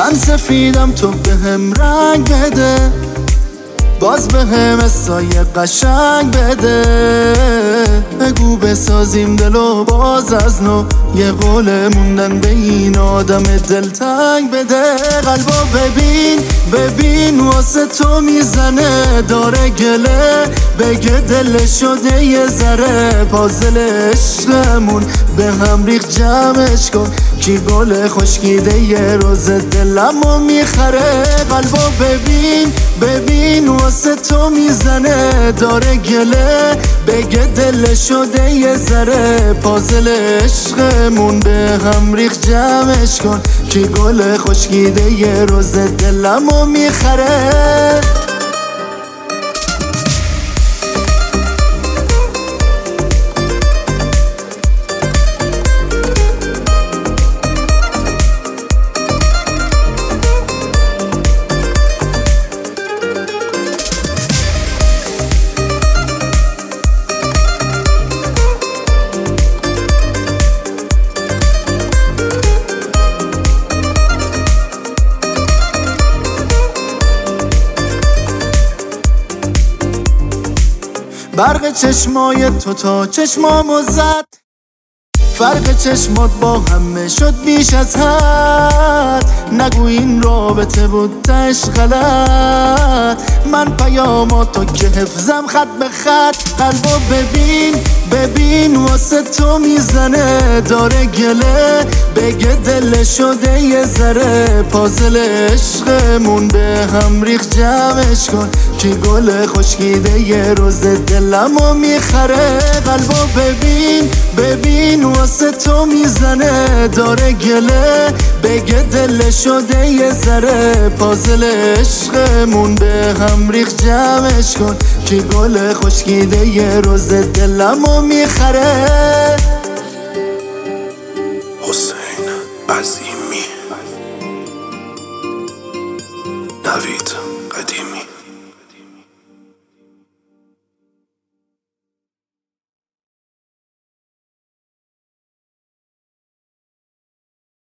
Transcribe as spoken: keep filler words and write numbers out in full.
من سفیدم تو به هم رنگ بده، باز به هم سایه قشنگ بده. بگو بسازیم دلو باز از نو، یه قول موندن به این آدم دلتنگ بده. قلبو ببین ببین واسه تو میزنه، داره گله بگه دل شده یه ذره. پازل عشقمون به هم ریخ جمعش کن، کی گل خشکیده یه روز دلمو میخره. قلبو ببین ببین واسه تو میزنه، داره گله بگه دل شده یه ذره. پازل عشقمون به هم ریخ جمعش کن، کی گل خشکیده یه روز دلمو میخره. برق چشمای تو تا چشمامو زد، فرق چشمات با همه شد بیش از حد. نگو این رابطه بود تش غلط، من پیاماتو که حفظم خط به خط. قلبو ببین ببین واسه تو میزنه، داره گله بگه دل شده یه ذره. پازل عشقمون به هم ریخ جمعش کن، کی گل خشکیده یه روز دلمو میخره. قلبو ببین ببین واسه تو میزنه، داره گله بگه دل شده یه ذره. پازل عشقمون به هم ریخ جمعش کن، کی گل خشکیده یه روز دلمو میخره.